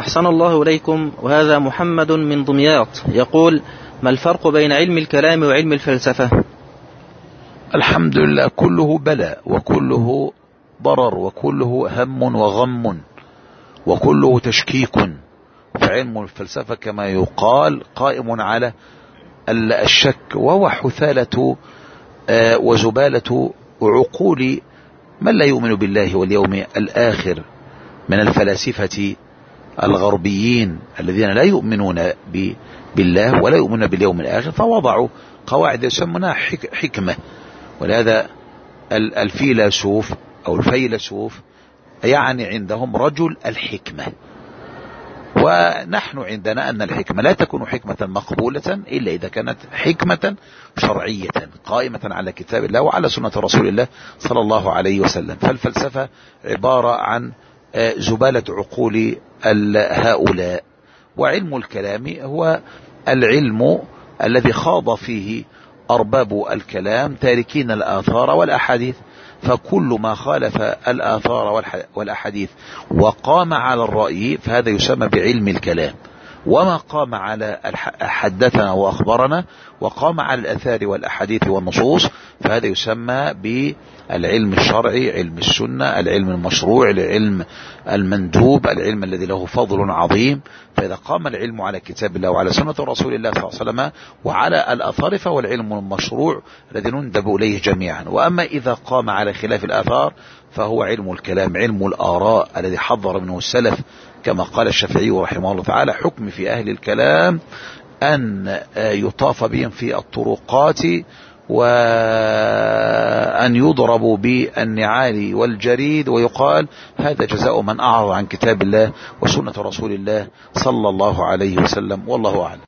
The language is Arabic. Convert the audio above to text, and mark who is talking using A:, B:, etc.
A: أحسن الله إليكم. وهذا محمد من دمياط يقول: ما الفرق بين علم الكلام وعلم الفلسفة؟
B: الحمد لله، كله بلاء وكله ضرر وكله هم وغم وكله تشكيك. فعلم الفلسفة كما يقال قائم على الشك، وهو حثالة وزبالة عقول من لا يؤمن بالله واليوم الآخر من الفلاسفة الغربيين الذين لا يؤمنون بالله ولا يؤمنون باليوم الآخر، فوضعوا قواعد يسمونها حكمة. ولهذا الفيلسوف أو الفيلسوف يعني عندهم رجل الحكمة، ونحن عندنا أن الحكمة لا تكون حكمة مقبولة إلا إذا كانت حكمة شرعية قائمة على كتاب الله وعلى سنة رسول الله صلى الله عليه وسلم. فالفلسفة عبارة عن زبالة عقول هؤلاء. وعلم الكلام هو العلم الذي خاض فيه أرباب الكلام تاركين الآثار والأحاديث، فكل ما خالف الآثار والأحاديث وقام على الرأي فهذا يسمى بعلم الكلام، وما قام على حدثنا وأخبرنا وقام على الأثار والأحاديث والنصوص فهذا يسمى بالعلم الشرعي، علم السنة، العلم المشروع، العلم المندوب، العلم الذي له فضل عظيم. فإذا قام العلم على كتاب الله وعلى سنة رسول الله صلى الله عليه وسلم وعلى الآثار فهو العلم المشروع الذي نندب إليه جميعا. وأما إذا قام على خلاف الآثار فهو علم الكلام، علم الآراء الذي حذر منه السلف، كما قال الشافعي رحمه الله تعالى: حكم في أهل الكلام أن يطاف بهم في الطرقات وأن يضربوا بالنعال والجريد ويقال هذا جزاء من أعرض عن كتاب الله وسنة رسول الله صلى الله عليه وسلم، والله أعلم.